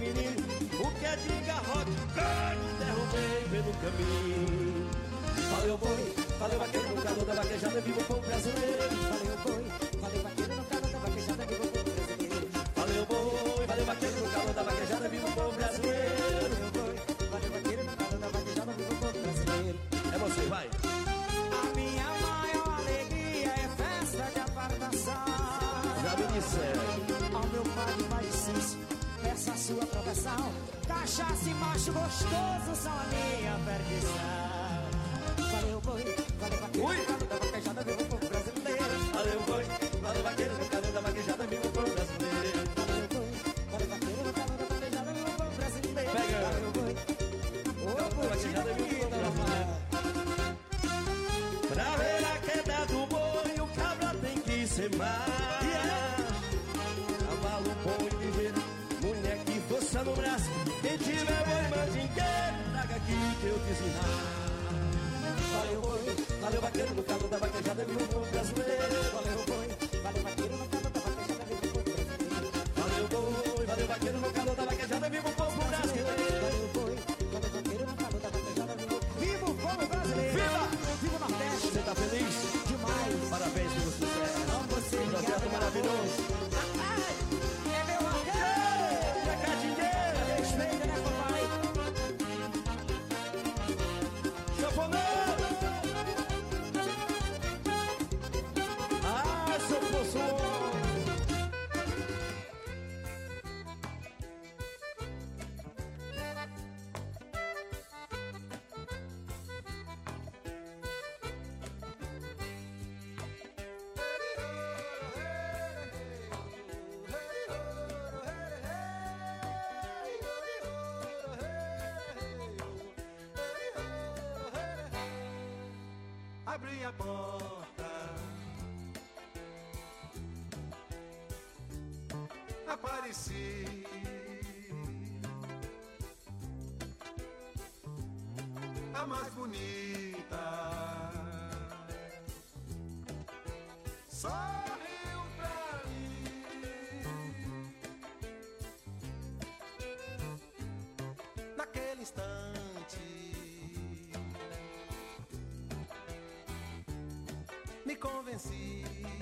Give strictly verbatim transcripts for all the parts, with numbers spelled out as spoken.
menino. O que é de garrote, carne, derrubei pelo caminho. Valeu boi, valeu vaqueiro no calor da vaquejada, viva o povo brasileiro. Valeu boi, valeu vaqueiro no calor da vaquejada, viva o povo brasileiro. Valeu boi, valeu vaqueiro no calor da vaquejada, viva o povo brasileiro. Valeu boi, valeu vaqueiro no calor da vaquejada, viva o povo brasileiro. É você, vai. A minha maior alegria é festa de apartação. Já me disseram. Ao meu padre mais difícil, essa sua profissão. Cachaça e macho gostoso são a minha perdição. Valeu boi, valeu vaqueiro no calor da vaquejada, viva o povo brasileiro. Valeu boi, valeu vaqueiro no calor da vaquejada, viva o povo brasileiro. Valeu boi, valeu vaqueiro no calor da vaquejada, viva o povo brasileiro. Pega. Valeu boi, ô curtida bonita da mar. Pra ver a queda do boi, o cabra tem que ser mais. Cavalo bom e ligeiro, mulher que força no braço. Quem tiver boi mandingueiro, traga aqui que eu te ensinar. Valeu boi, valeu vaqueiro no calor da vaquejada, viva o povo brasileiro. Valeu boi, valeu vaqueiro no calor da vaquejada, viva o povo brasileiro. Valeu boi, valeu vaqueiro no calor da vaquejada, viva o povo brasileiro. Valeu boi, valeu vaqueiro no calor da vaquejada, viva o Viva o povo brasileiro! Viva! Viva o Nordeste! Você tá feliz? Demais! Parabéns pelo sucesso. Amo você, Projeto obrigado, maravilhoso. É meu arqueiro! Pecadinheiro! Respeita, né, papai? Chaponado! Ah, se eu fosse um homem. Abri a porta, apareci. A mais bonita sorriu pra mim. Naquele instante me convenci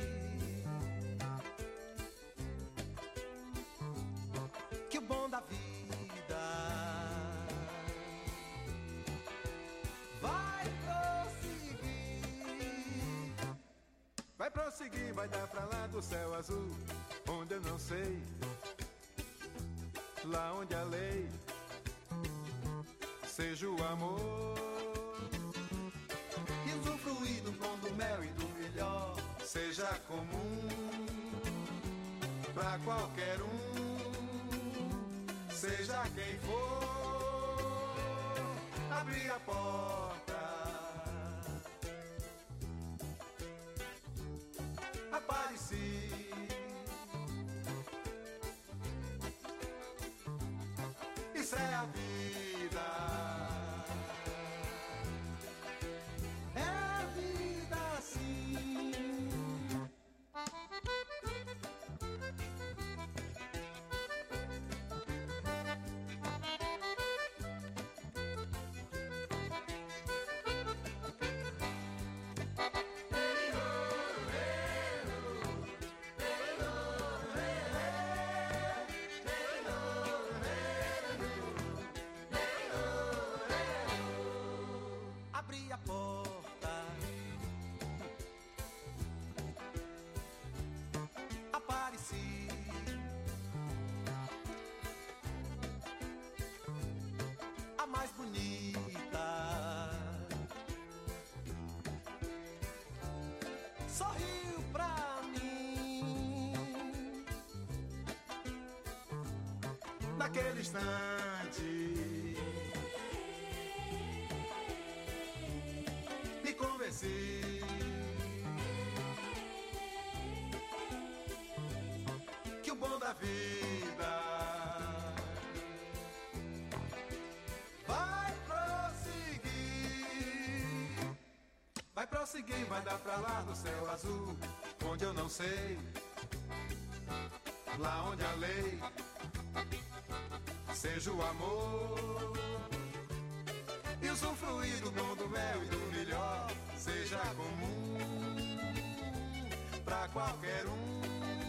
que o bom da vida vai prosseguir, vai prosseguir, vai dar pra lá do céu azul, onde eu não sei, lá onde a lei seja o amor. E usufruir do pão, do mel e do melhor seja comum pra qualquer um, seja quem for. Abrir a porta, apareci. Isso é a vida. Abri a porta, apareci. A mais bonita sorriu pra mim. Naquele instante me convenci que o bom da vida vai prosseguir, vai prosseguir, vai dar pra lá no céu azul, onde eu não sei, lá onde a lei seja o amor. E usufruir do dom do mel e do melhor seja comum pra qualquer um,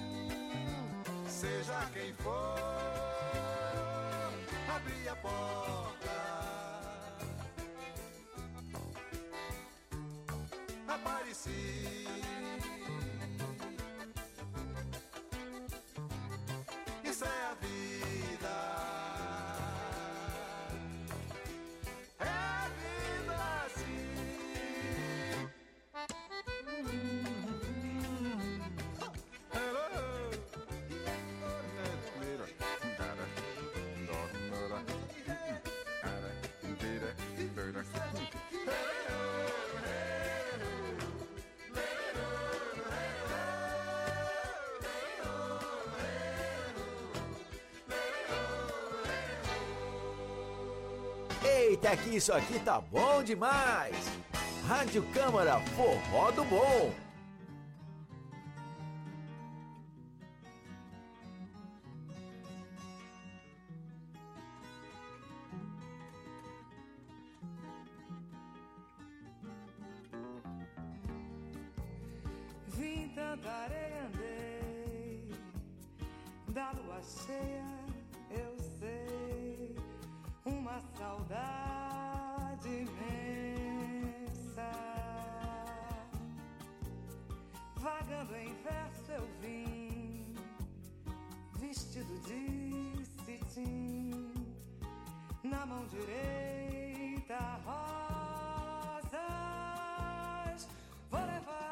seja quem for. Abrir a porta, apareci. Isso é a vida, é a vida assim. Hello. Eita, que isso aqui tá bom demais! Rádio Câmara Forró do Bom. Vim tanta areia, andei da lua cheia, eu sei, uma saudade imensa. Vagando em verso eu vim, vestido de cetim, na mão direita rosas vou levar.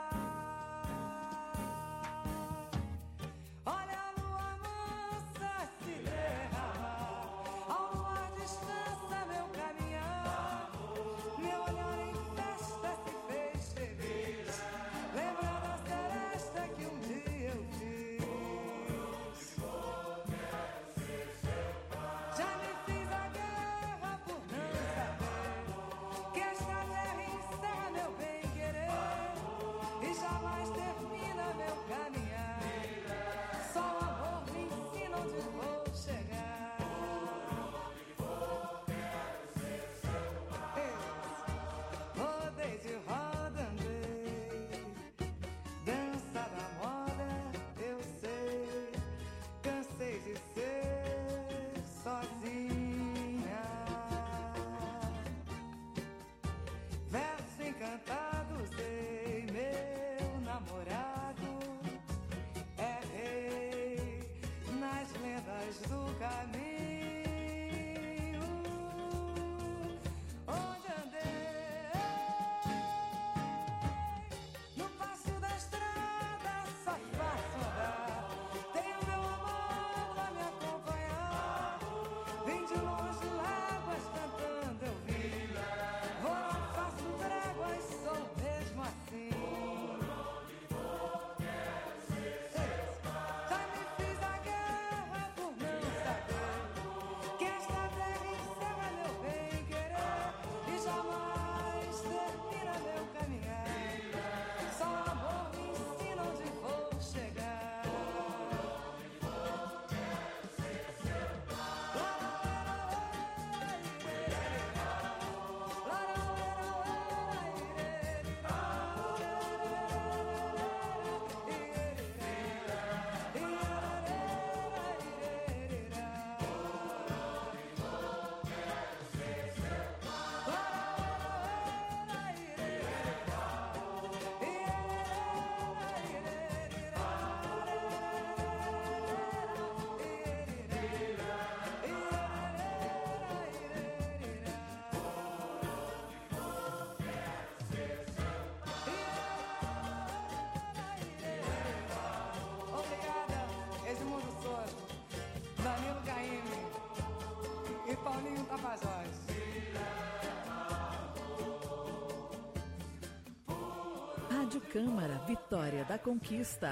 Rádio Câmara, Vitória da Conquista.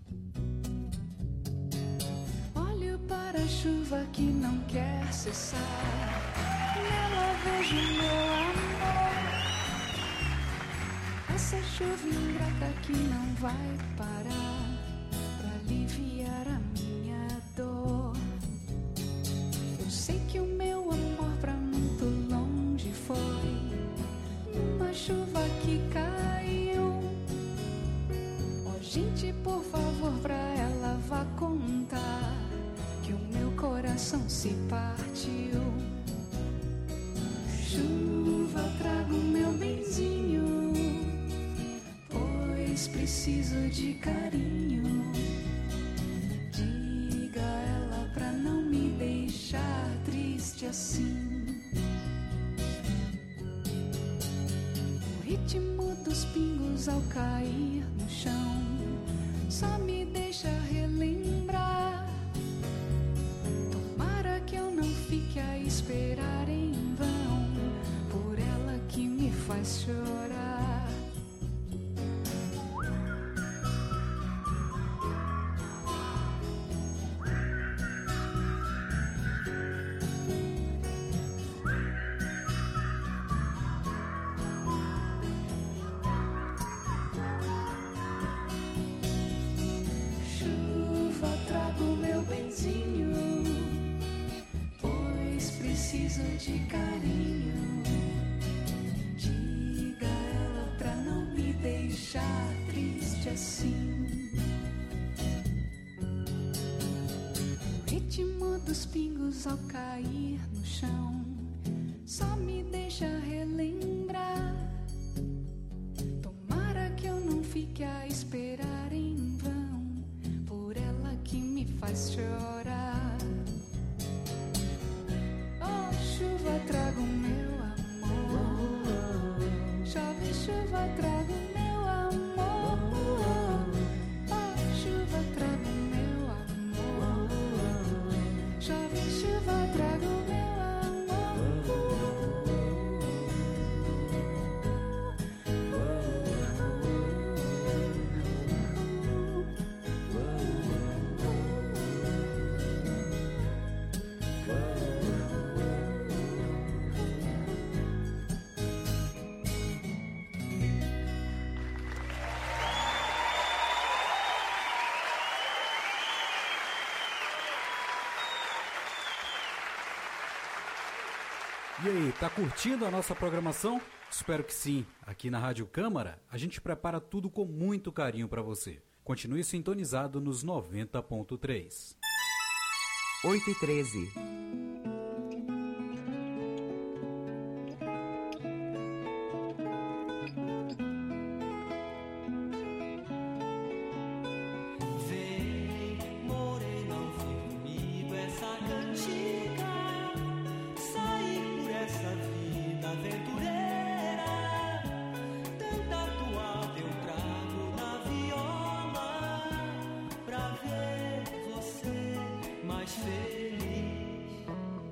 Olho para a chuva que não quer cessar. essa chuva ingrata que não vai parar pra aliviar a minha dor. Eu sei que o meu amor pra muito longe foi uma chuva que caiu. Oh, gente, por favor, pra ela vá contar que o meu coração se partiu. Chuva, traga o meu benzinho, pois preciso de carinho. Diga a ela pra não me deixar triste assim. O ritmo dos pingos ao cair no chão só me deixa relembrar. Tomara que eu não fique a esperar em vão por ela que me faz chorar. Chuva, traga o meu benzinho, pois preciso de carinho. Diga a ela pra não me deixar triste assim. O ritmo dos pingos ao cair no chão só me deixa relembrar. Tomara que eu não fique a esperar em vão por ela que me faz chorar. Oh, chuva, traga o meu amor. Chove, chuva, traga o meu amor. Oh, chuva, traga o meu amor. Chove, chuva, traga o meu E aí, tá curtindo a nossa programação? Espero que sim. Aqui na Rádio Câmara, a gente prepara tudo com muito carinho para você. Continue sintonizado nos noventa ponto três. oito e treze. Feliz.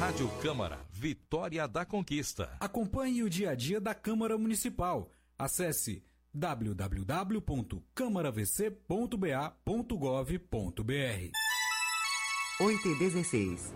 Rádio Câmara, Vitória da Conquista. Acompanhe o dia a dia da Câmara Municipal. Acesse w w w ponto câmara v c ponto b a ponto gov ponto b r. oito e dezesseis.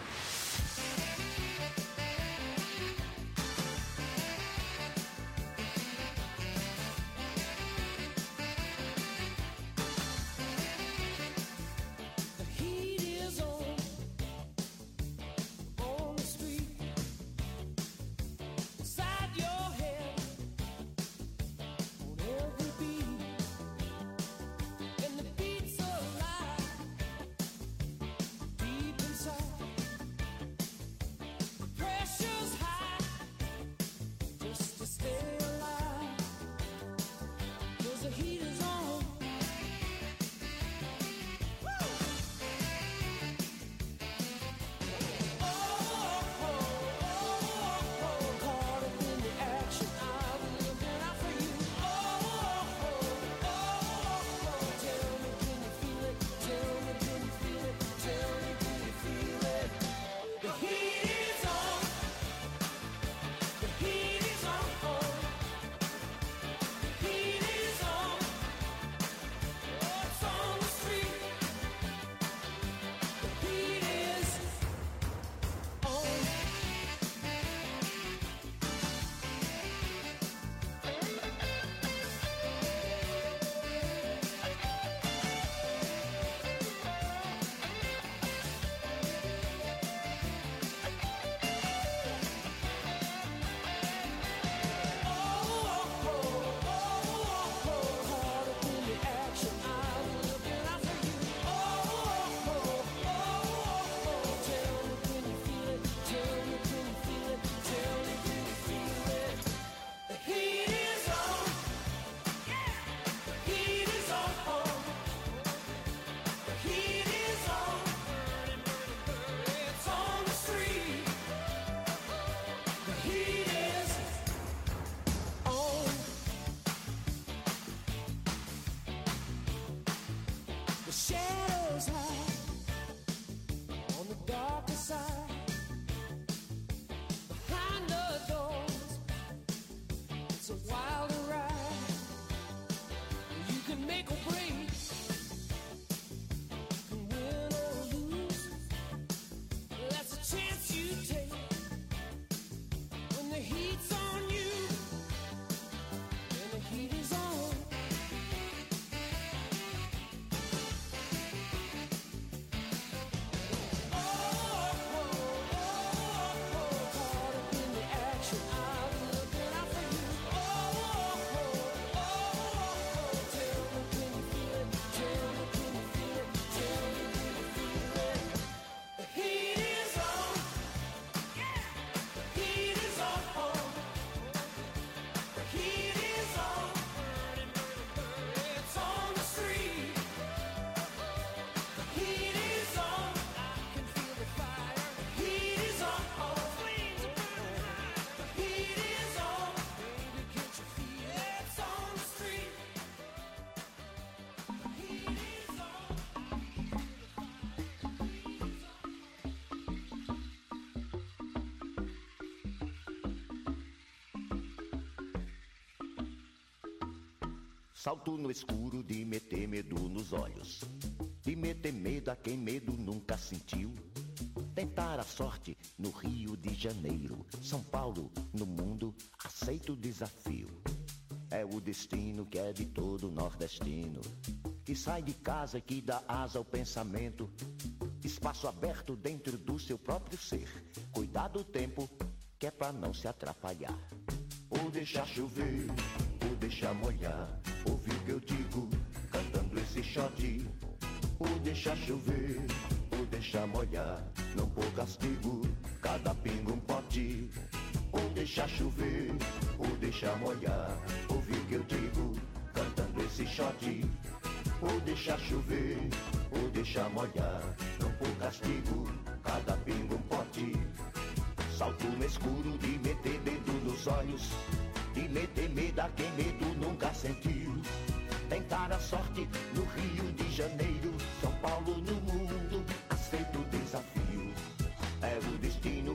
Salto no escuro de meter medo nos olhos, de meter medo a quem medo nunca sentiu. Tentar a sorte no Rio de Janeiro, São Paulo, no mundo, aceito o desafio. É o destino que é de todo nordestino, que sai de casa e que dá asa ao pensamento. Espaço aberto dentro do seu próprio ser. Cuidar do tempo, que é pra não se atrapalhar. Ou deixar chover, ou deixar molhar. Ouve o que eu digo, cantando esse shot. Ou deixar chover, ou deixar molhar. Não pôr castigo, cada pingo um pote. Ou deixar chover, ou deixar molhar. Ouve o que eu digo, cantando esse shot. Ou deixar chover, ou deixar molhar. Não pôr castigo, cada pingo um pote. Salto no escuro de meter dedo nos olhos, de meter medo a quem medo nunca sentiu. Tentar a sorte no Rio de Janeiro, São Paulo no mundo, aceito o desafio. É o destino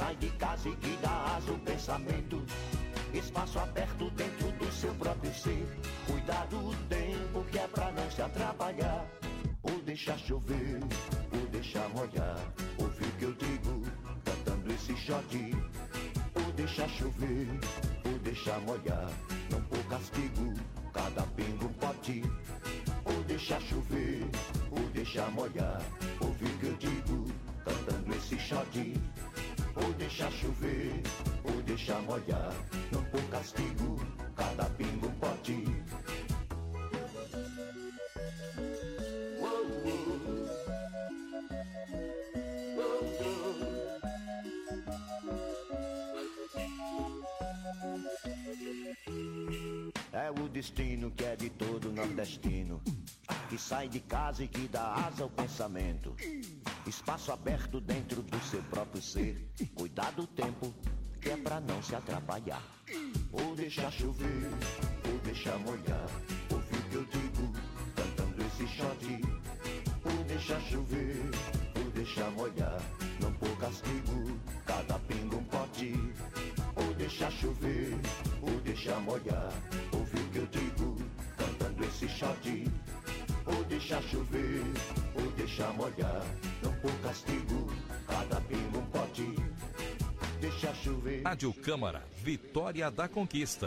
sai de casa e que dá asa ao pensamento. Espaço aberto dentro do seu próprio ser. Cuidado o tempo que é pra não se atrapalhar. Ou deixar chover, ou deixar molhar. Ouve o que eu digo, cantando esse shot. Ou deixar chover, ou deixar molhar. Não pôr castigo, cada pingo um pote. Ou deixar chover, ou deixar molhar. Ouve o que eu digo, cantando esse shot. Ou deixar chover, ou deixar molhar. Não pôr castigo, cada pingo um pote. É o destino que é de todo nordestino, que sai de casa e que dá asa ao pensamento. Espaço aberto dentro do seu próprio ser. Cuidado o tempo, que é pra não se atrapalhar. Ou deixar chover, ou deixar molhar. Ouve o que eu digo, cantando esse shot. Ou deixar chover, ou deixar molhar. Não pôr castigo, cada pingo um pote. Ou deixar chover, ou deixar molhar. Ouve o que eu digo, cantando esse shot. Ou deixar chover, ou deixar molhar. Não pôr castigo, cada pingo um pote. Deixar chover. Rádio Câmara, Vitória da Conquista.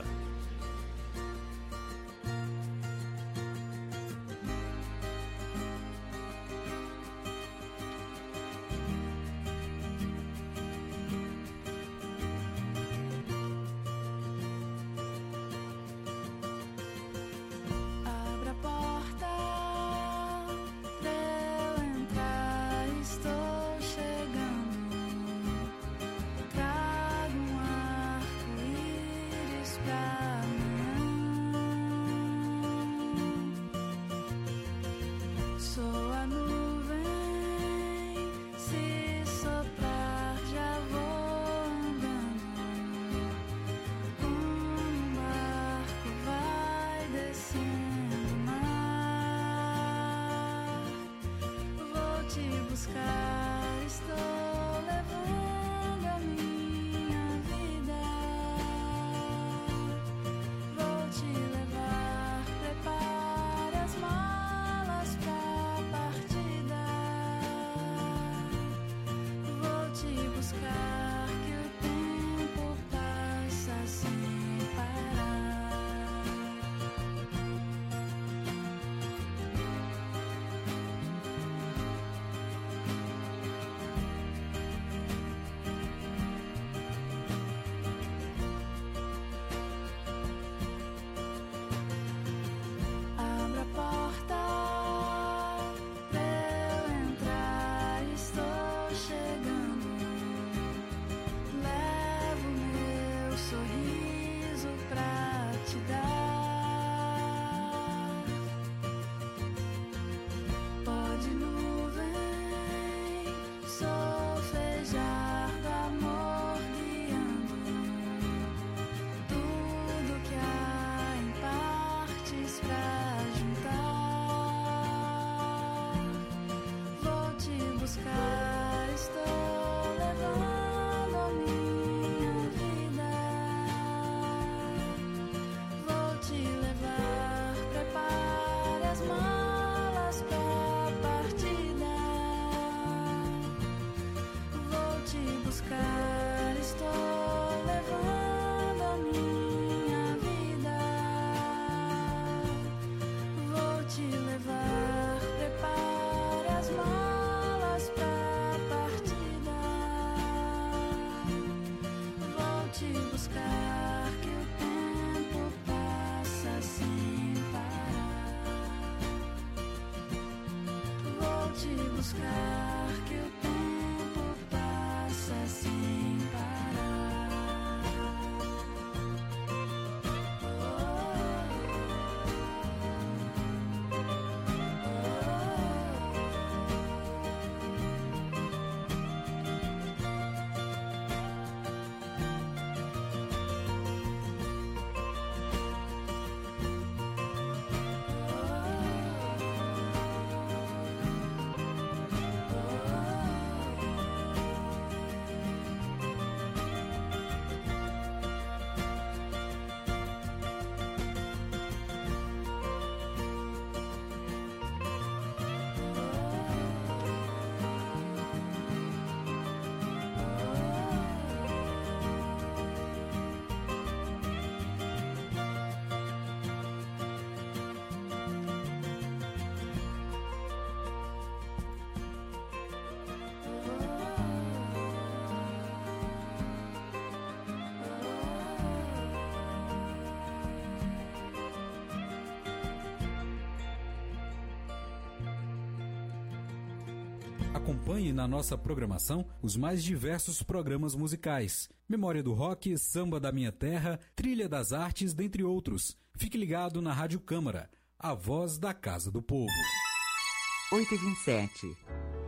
Acompanhe na nossa programação os mais diversos programas musicais. Memória do Rock, Samba da Minha Terra, Trilha das Artes, dentre outros. Fique ligado na Rádio Câmara, a voz da Casa do Povo. oito e vinte e sete.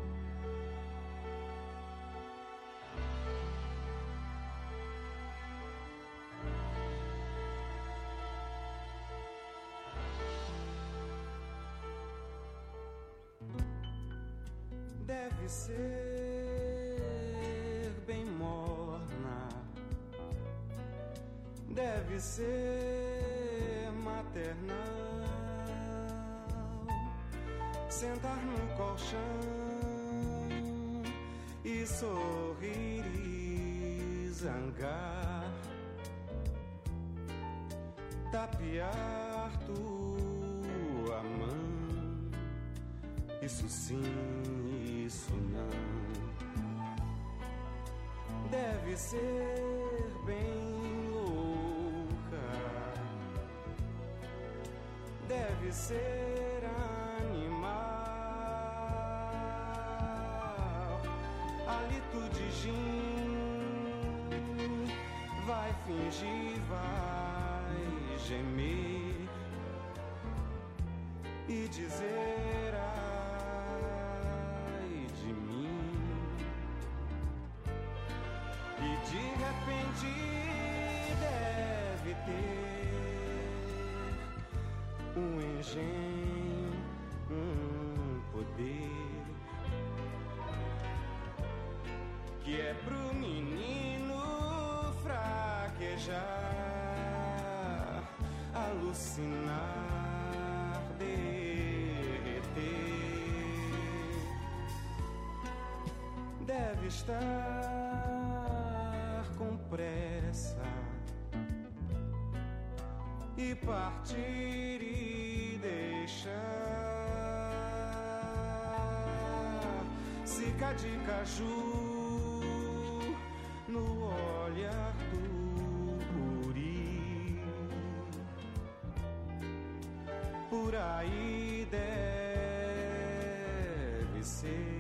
Deve ser bem morna, deve ser maternal, sentar no colchão e sorrir e zangar, tapear tua mão. Isso sim, isso não. Deve ser bem louca, deve ser animal. Hálito de gin, vai fingir, vai gemer e dizer ai de mim. E de repente deve ter um engenho, um poder que é pro menino fraquejar, alucinar, derreter. Deve estar com pressa e partir e deixar cica de caju no olhar do guri. Por aí deve ser.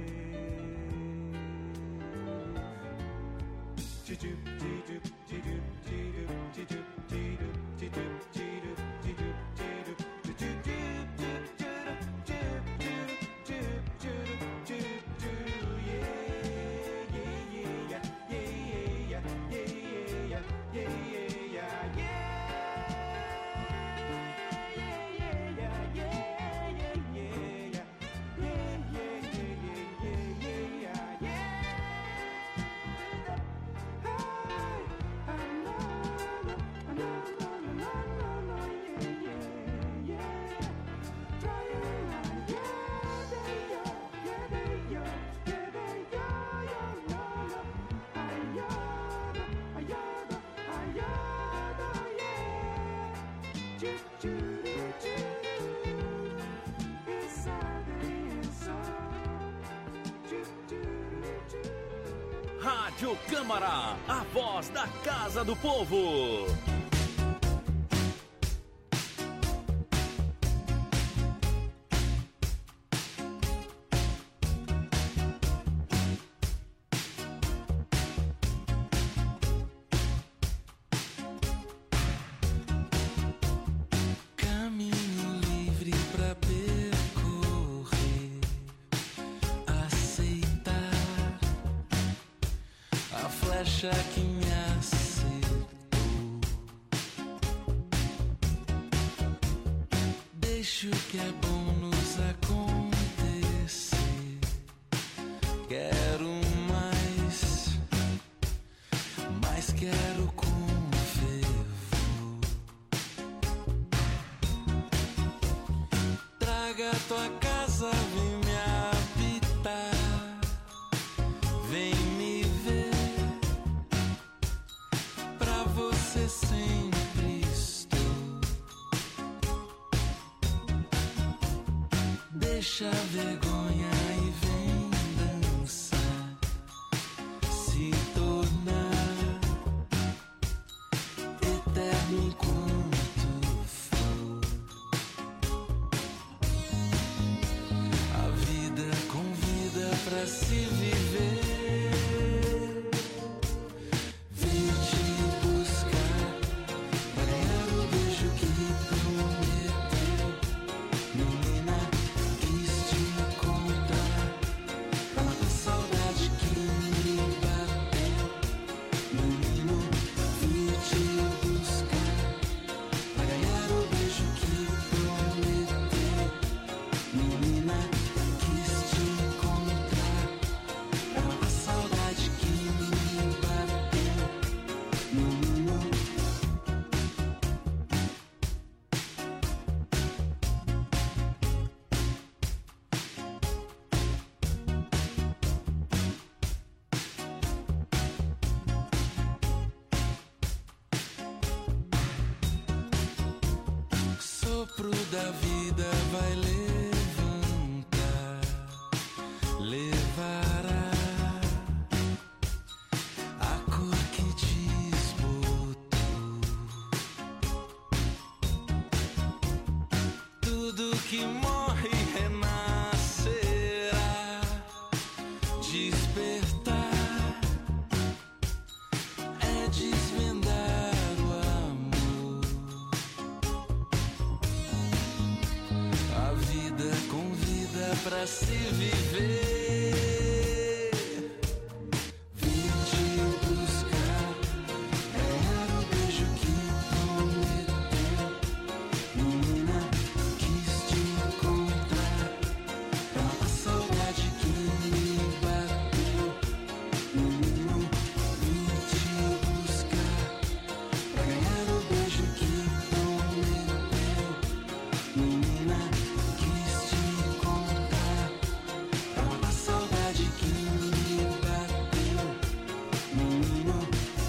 Rádio Câmara, a voz da Casa do Povo. Que me acertou. Deixa o que é bom nos acontecer. Quero mais, mas quero com fervor. Traga a tua casa, vem me habitar, vem me ver. Você sempre estou. Deixa a vergonha e vem dançar, se tornar eterno enquanto for. A vida convida pra si. sopro da vida vai levantar, levará a cor que desbotou. Tudo que morre renascerá, despertar é desvendar o amor. A vida convida pra se viver. Vim te buscar, era o beijo que prometeu. Menina, quis te encontrar, pra a saudade que me bateu. Menino, vim te buscar, pra ganhar o beijo que prometeu. Menina, quis te encontrar, pra a saudade que me bateu. Menino.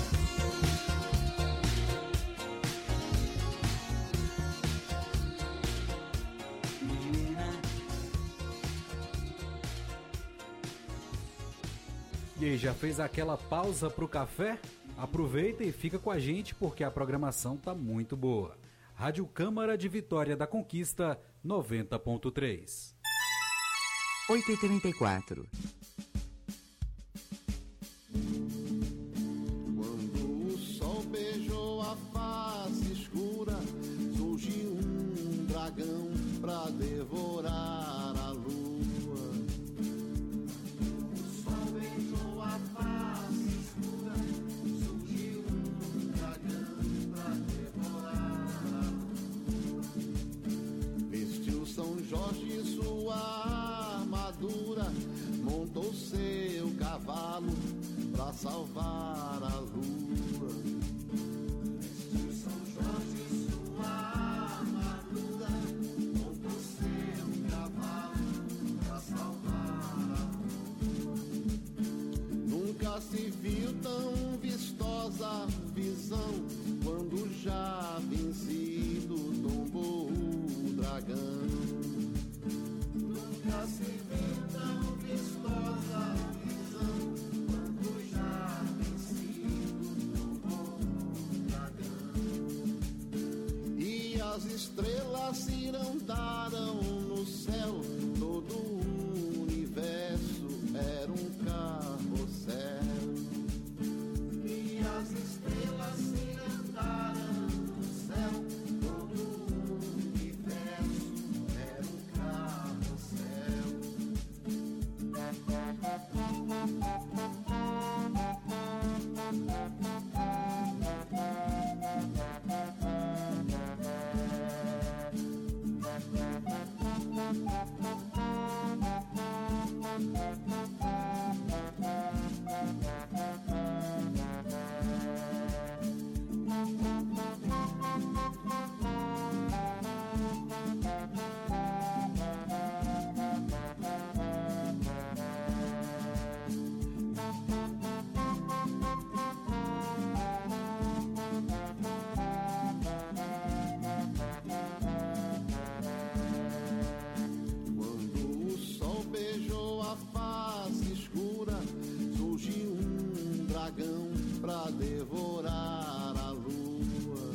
E aí, já fez aquela pausa pro café? Aproveita e fica com a gente porque a programação tá muito boa. Rádio Câmara de Vitória da Conquista noventa ponto três. oito e trinta e quatro. Quando o sol beijou a face escura, surgiu um dragão pra devorar a lua. O sol beijou a face escura, surgiu um dragão pra devorar a lua. Vestiu São Jorge sua armadura, montou seu cavalo pra salvar a lua. Vestiu São Jorge sua armadura, montou seu cavalo pra salvar a lua. Nunca se viu tão vistosa visão, quando já vencido tombou o dragão. Nunca se viu tão vistosa visão, quando já vencido tombou o dragão. E as estrelas se irandaram no céu, todo o universo era um carrossel. E as estrelas se irandaram no céu, todo o universo era um carrossel. Quando o sol beijou a face escura, surgiu um dragão pra devorar a lua.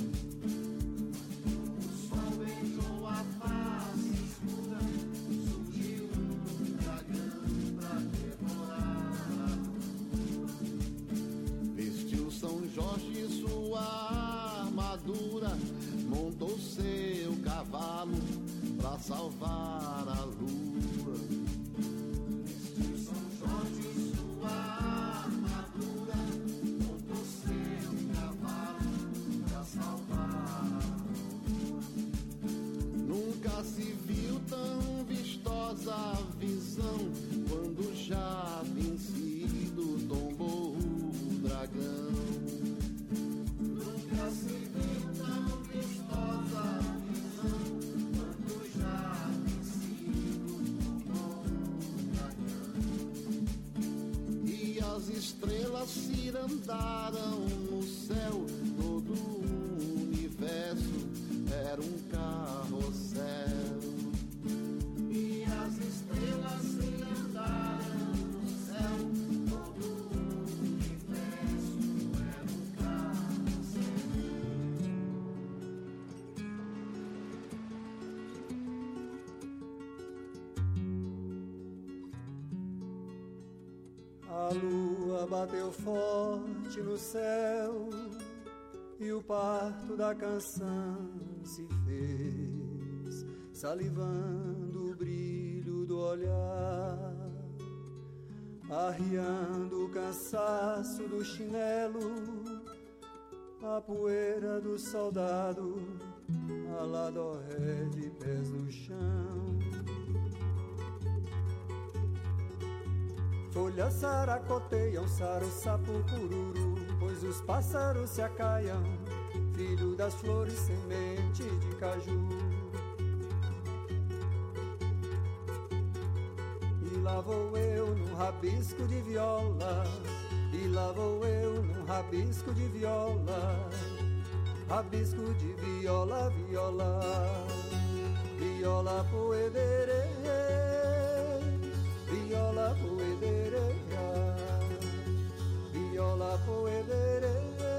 O sol beijou a face escura, surgiu um dragão pra devorar a lua. Vestiu São Jorge sua armadura, montou seu cavalo pra salvar a lua. Vestiu São Jorge sua armadura, montou seu cavalo pra salvar a lua. Nunca se viu tão vistosa visão, quando já vencido tombou o dragão. Nunca se viu tão vistosa visão, quando já vencido tombou o dragão. E as estrelas se irandaram no céu, todo o universo era um carrossel. lua bateu forte no céu e o parto da canção se fez, salivando o brilho do olhar, arriando o cansaço do chinelo, a poeira do soldado, a ladorré de pés no chão. Folhas saracoteiam, saro, sapo, cururu, pois os pássaros se acaiam, filho das flores, semente de caju. E lá vou eu num rabisco de viola, e lá vou eu num rabisco de viola, rabisco de viola, viola, viola poederê, viola poederê, viola poederê,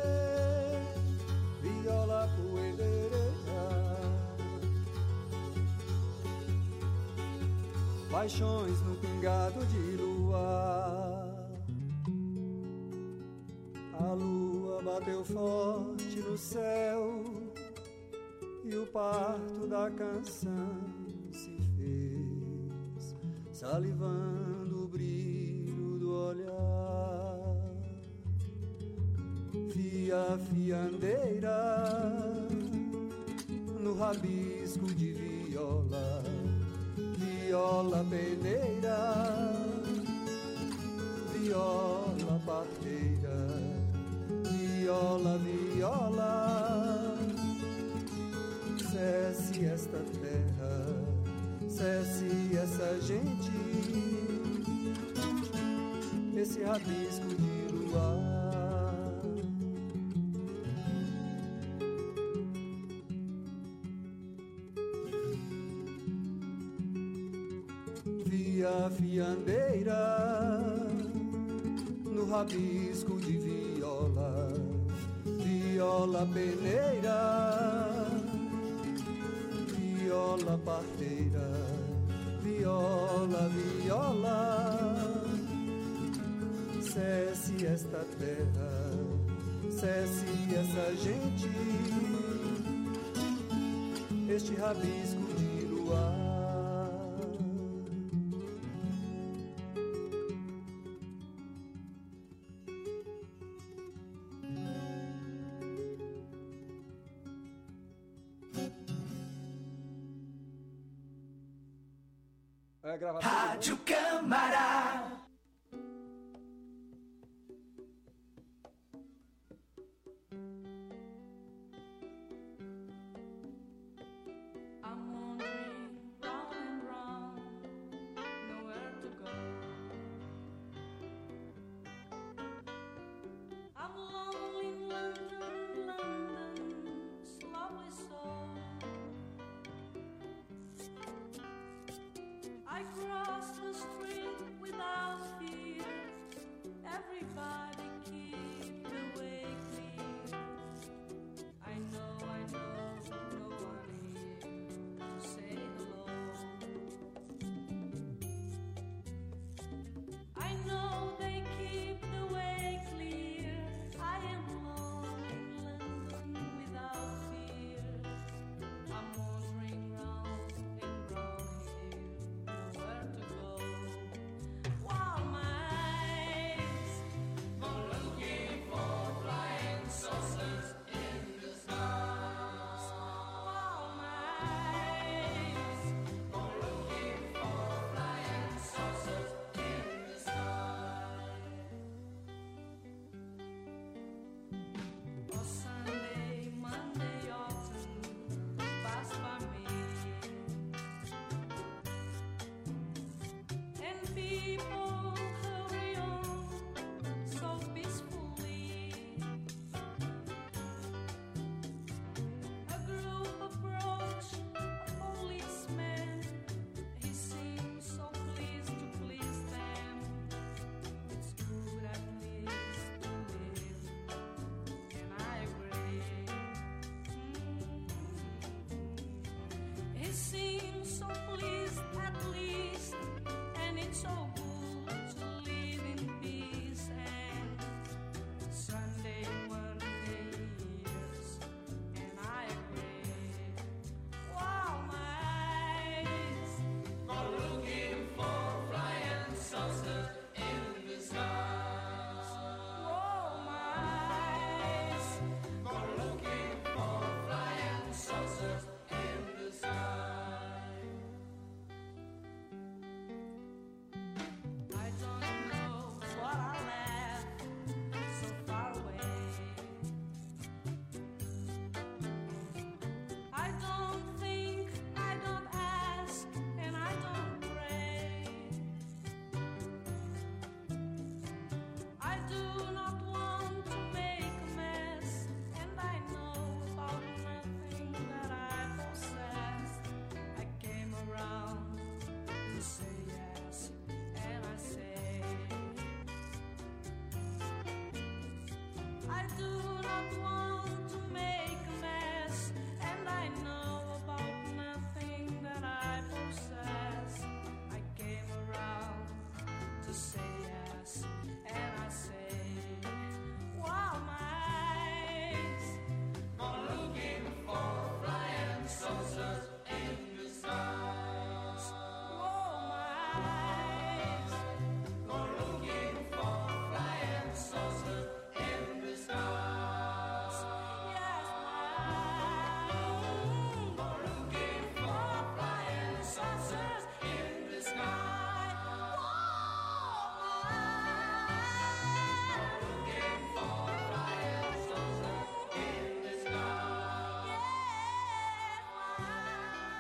viola poederê. Paixões no pingado de luar. A lua bateu forte no céu e o parto da canção se fez, salivando o brilho do olhar. Fia, fiandeira no rabisco de viola, viola peneira, viola parteira, viola, viola, cesse esta terra, cesse essa gente, esse rabisco de luar. Via fiandeira no rabisco de viola, viola peneira, viola parteira, viola, viola, cesse esta terra, cesse essa gente, este rabisco de luar. Rádio Câmara. I'm wandering round and round, nowhere to go. I'm lonely in London, London, slowly so. I cross the street without fear. Everybody keep the way clear. I know, I know, no one here to say hello. I know they keep the way clear. I am alone in London without fear. I'm wandering round and round here, nowhere to go. While my eyes are looking for flying saucers in the stars. While my eyes are looking for flying saucers in the sky. Oh, Sunday, Monday, autumn pass by me, and people hurry on so peacefully. A group approached a policeman. He seemed so pleased to please them. It's good at least to live, and I agree. He seems so pleased at least, and it's so good to live in peace.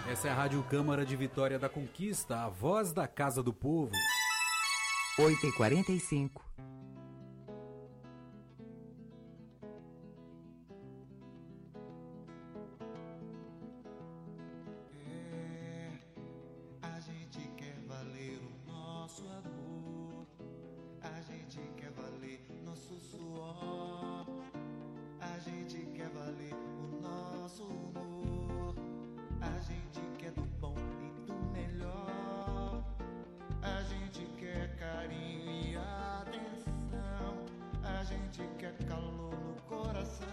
Essa é a Rádio Câmara de Vitória da Conquista, a voz da Casa do Povo. oito e quarenta e cinco. A gente quer valer o nosso amor, a gente quer valer nosso suor, a gente quer valer o nosso humor, a gente quer do bom e do melhor, a gente quer carinho e atenção, a gente quer calor no coração,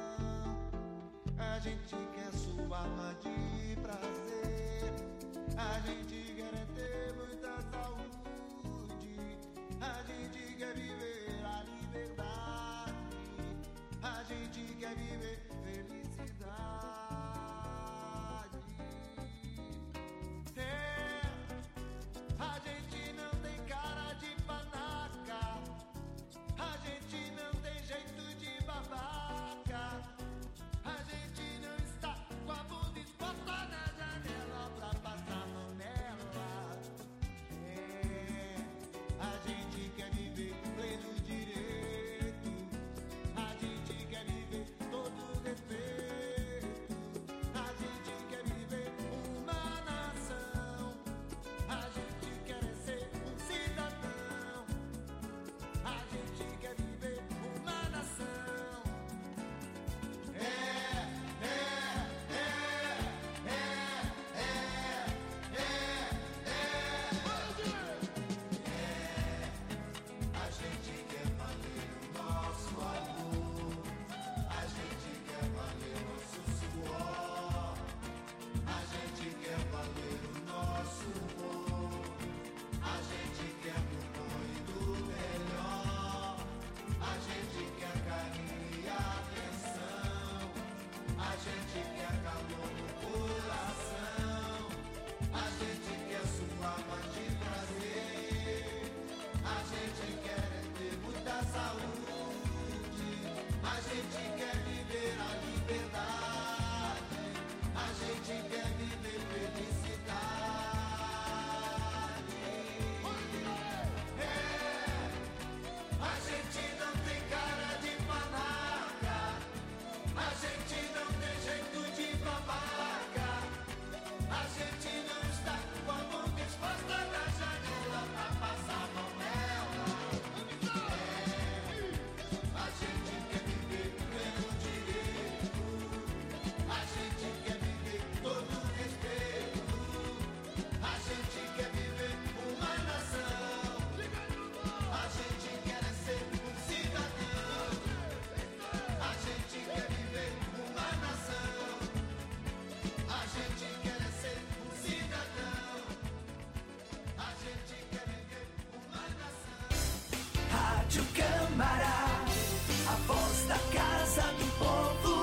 a gente quer suar de prazer, a gente quer ter muita saúde, a gente quer viver a liberdade, a gente quer viver felicidade. É, a gente não tem cara de panaca, a gente não tem jeito de babaca, a gente não está com a bunda exposta na janela pra passar a mão nela. É, a gente quer viver pleno direito, a gente quer viver todo respeito, a gente quer viver uma nação, a gente quer ser um cidadão, a gente quer viver uma nação. É, é, é, é, é, é, é, é. A gente quer valer o nosso amor, a gente quer valer nosso suor, a gente quer valer o nosso humor, a gente quer do bom e do melhor, a gente quer carinho e atenção, a gente quer calor no coração, a gente quer suar mais de prazer, a gente quer ter muita saúde, a gente quer viver a liberdade, a gente quer viver felicidade. É, a gente não tem cara de panaca, a gente não tem jeito de babaca, a gente não está com a boca exposta na janela pra passar a mão nela. É, a gente quer viver pleno direito, a gente quer viver todo respeito, a gente quer viver uma nação, a gente quer ser um cidadão, a gente quer viver uma nação, a gente quer ser um cidadão, a gente quer viver uma nação. Rádio Câmara, a voz da Casa do Povo.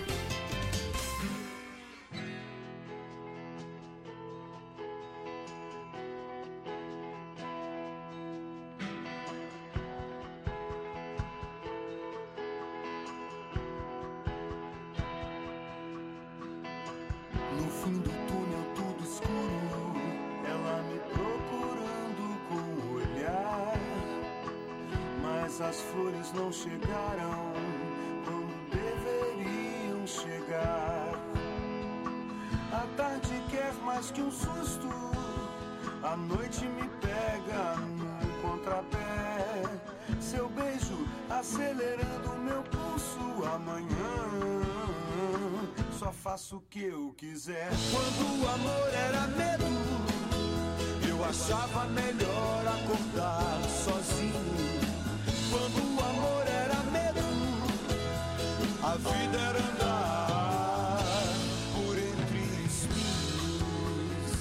No fim do túnel tudo escuro, ela me procurando com o olhar, mas as flores não chegaram quando deveriam chegar. A tarde quer mais que um susto, a noite me pega num contrapé, seu beijo acelerando meu pulso. Amanhã só faço o que eu quiser. Quando o amor era medo, eu achava melhor acordar sozinho. Quando o amor era medo, a vida era andar por entre espinhos.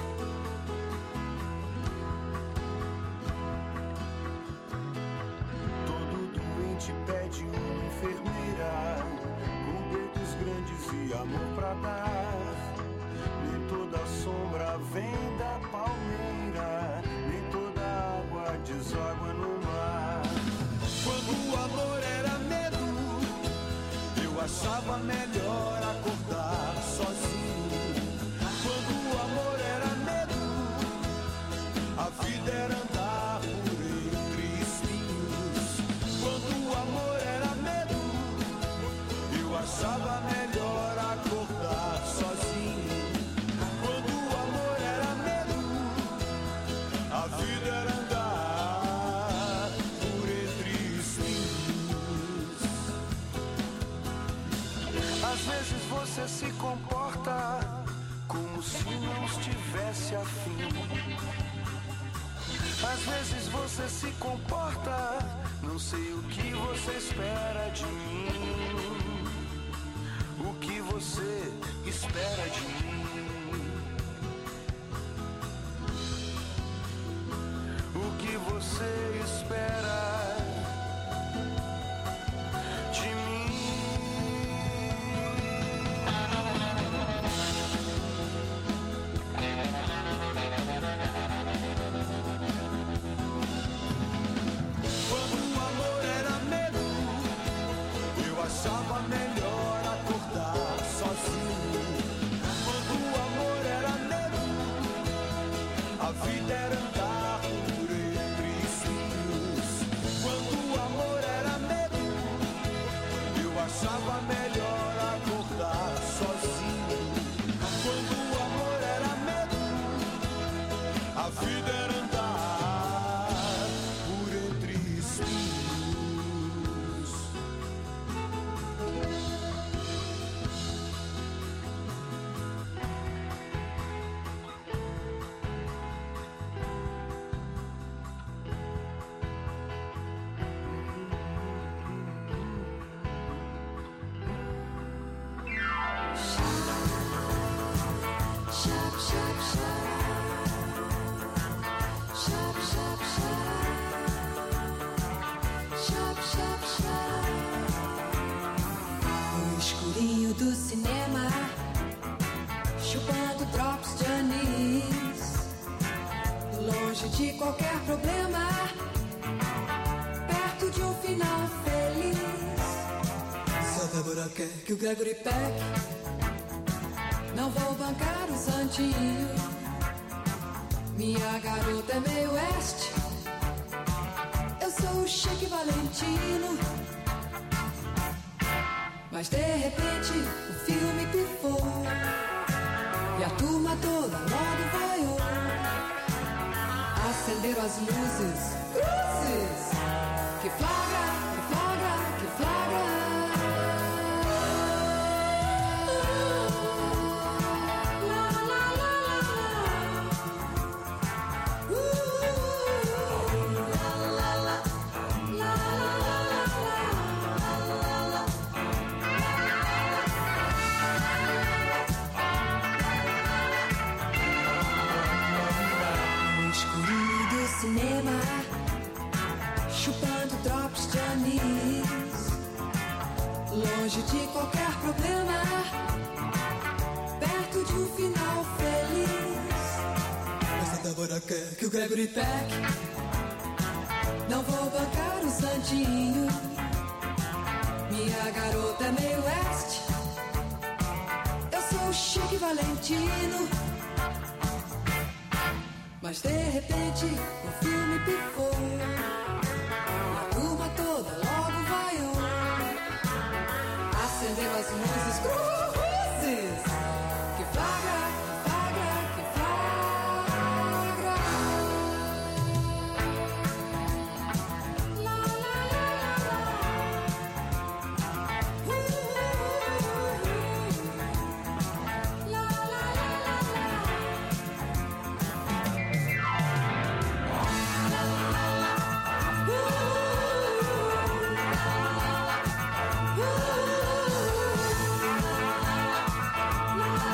Todo doente pede uma enfermeira com dedos grandes e amor pra dar. Nem toda sombra vem da palmeira, nem toda água deságua no mar. Quando o amor era medo, eu achava melhor acordar sozinho. Quando vezes você se comporta como se não estivesse afim. Às vezes você se comporta, não sei o que você espera de mim. O que você espera de mim? O que você espera de mim? Quando o amor era medo, eu achava melhor acordar sozinho. Quando o amor era medo, a vida era andar por entre espinhos. Quando o amor era medo, eu achava melhor acordar sozinho. Quando o amor era medo, a vida era andar por entre espinhos. Shop, shop, shop, shop, shop, shop, shop. No escurinho do cinema, chupando drops de anis, longe de qualquer problema, perto de um final feliz. Se a Débora quer que o Gregory Peck, não vou bancar o santinho. Minha garota é meio oeste, eu sou o Chique Valentino. Mas de repente o filme pifou e a turma toda logo vaiou. Acenderam as luzes, cruzes, que flagra, que flagra, que flagra. Cinema, chupando drops de anis, longe de qualquer problema, perto de um final feliz. Mas a Débora quer que o Gregory Peck, não vou bancar o santinho. Minha garota é meio oeste, eu sou o Chique Valentino. Mas de repente o filme pifou e a turma toda logo vaiou. Acendeu as luzes, cruzes, que flagra, que flagra, que flagra. Lá, lá, lá, lá, lá. Uh, uh, uh. Lá, lá, lá, lá, lá. La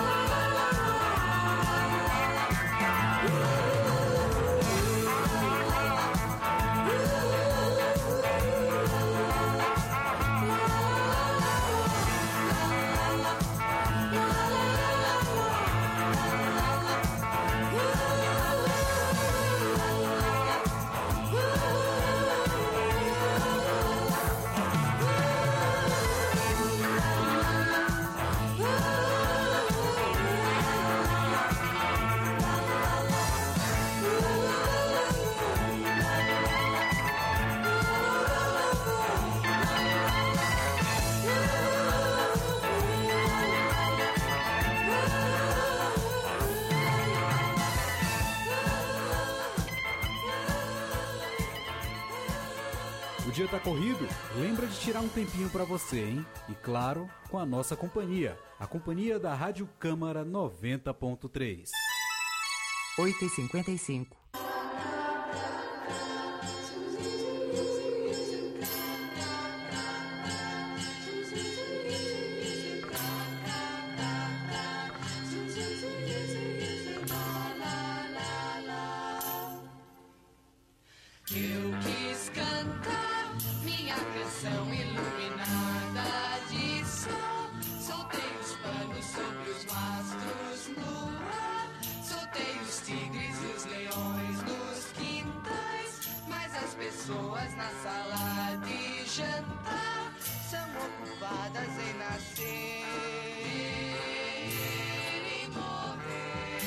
dia tá corrido? Lembra de tirar um tempinho pra você, hein? E claro, com a nossa companhia, a companhia da Rádio Câmara noventa ponto três. oito e cinquenta e cinco. Eu quis cantar minha canção iluminada de sol. Soltei os panos sobre os mastros no ar. Soltei os tigres e os leões nos quintais. Mas as pessoas na sala de jantar são ocupadas em nascer e morrer.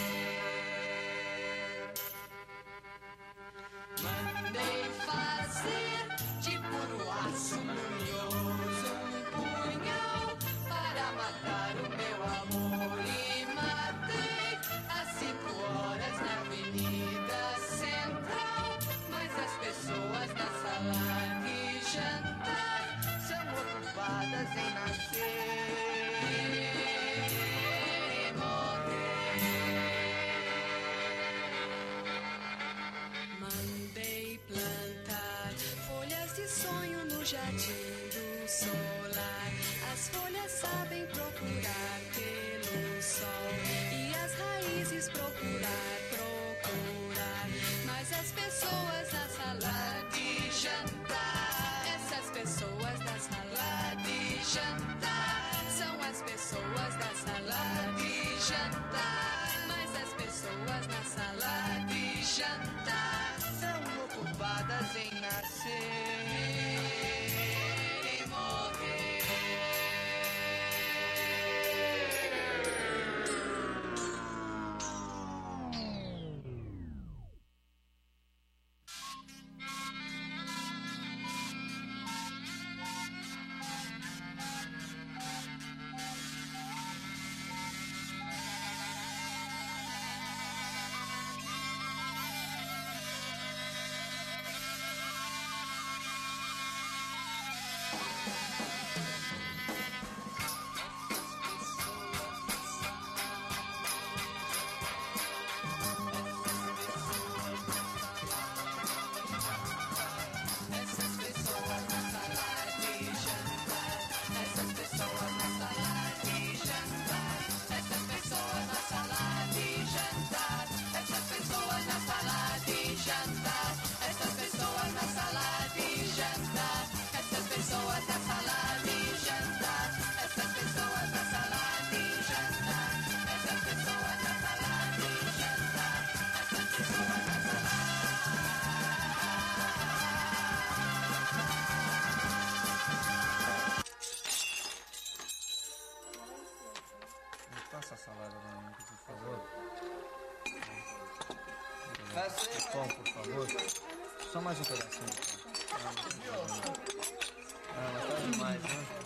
Mandei fazer de puro aço luminoso um punhal para matar o meu amor e matei às cinco horas na Avenida Central. Mas as pessoas na sala de jantar são ocupadas em nascer e morrer. Mandei plantar folhas de sonho no jardim do solar. As folhas sabem procurar pelo sol e as raízes procurar, procurar. Mas as pessoas na sala de jantar, essas pessoas na sala de jantar, são as pessoas da sala de jantar. Mas as pessoas na sala de jantar são ocupadas em nascer e morrer. Essas pessoas na sala de jantar, essas pessoas na sala de jantar, essas pessoas na sala de jantar, essas pessoas na sala de jantar, essas pessoas na sala de jantar, essas pessoas na sala de jantar, essas pessoas na sala de jantar, essas pessoas na sala de jantar, essas pessoas na sala. Passa a salada pra mim, por favor. É pão, por favor. Só mais um pedacinho. Ah, mas tá demais, né?